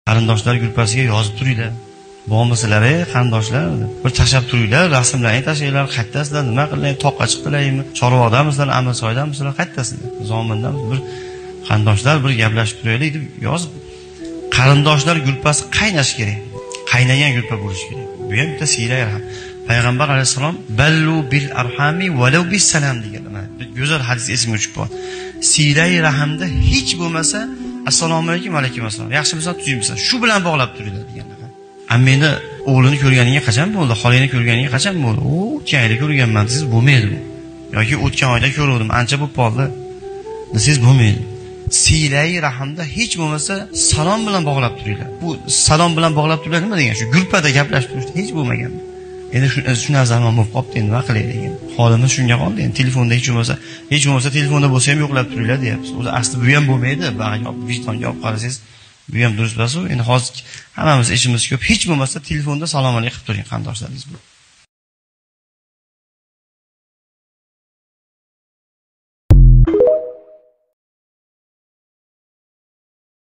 qarindoshlar grupasiga yozib turinglar. Bo'lmasalar, qarindoshlar, bir tashab turinglar, rasmlarni tashinglar, qaytasizlar, nima qilinglar, toqqa chiqdilarmi, Chorvoqdamisizlar, Amirsoydamisizlar, qaytasizlar. Zomindamiz, bir qarindoshlar bir gaplashib turaylik deb yozib. Qarindoshlar grupasi qaynash kerak. Qaynagan grupa bo'lishi kerak. Bu ham bitta siyray ham. Payg'ambar alayhisalom ballu bil arhami walau bis salam deganlar. Go'zal hadis esimga tushib qoldi. Siyray rahmda hech bo'lmasa assalomu alaykum, alaykum assalom. Yaxshimisan, tuzimsan. Shu bilan bog'lab turinglar deganlar. Ammeni o'g'lini ko'rganiga qachon bo'ldi? Xolini ko'rganiga qachon bo'ldi? O'tgan oyda ko'rganman, siz bo'lmaydi. Yoki o'tgan oyda ko'rdim, ancha bo'lib qoldi. Siz bo'lmaydi. Silay rahmda hech bo'lmasa salom bilan bog'lab turinglar. Bu salom bilan bog'lab turinglar nima degan? Shu gruppada gaplashib turishda hech bo'lmagan. Endi shu narsaman bo'lib qolibdi, endi nima qilaylik endi? Holimiz shunga qoldi. Endi telefonda hech bo'lmasa telefonda bo'lsa ham yo'qlab turinglar deyapsiz. O'zi asli bu ham bo'lmaydi. Bag'aga vijdonga olib qarasangiz, bu ham durust emas. Endi hozir hammamiz ishimiz ko'p. Hech bo'lmasa telefonda salom alaykum qilib turing qandoshlaringiz bilan.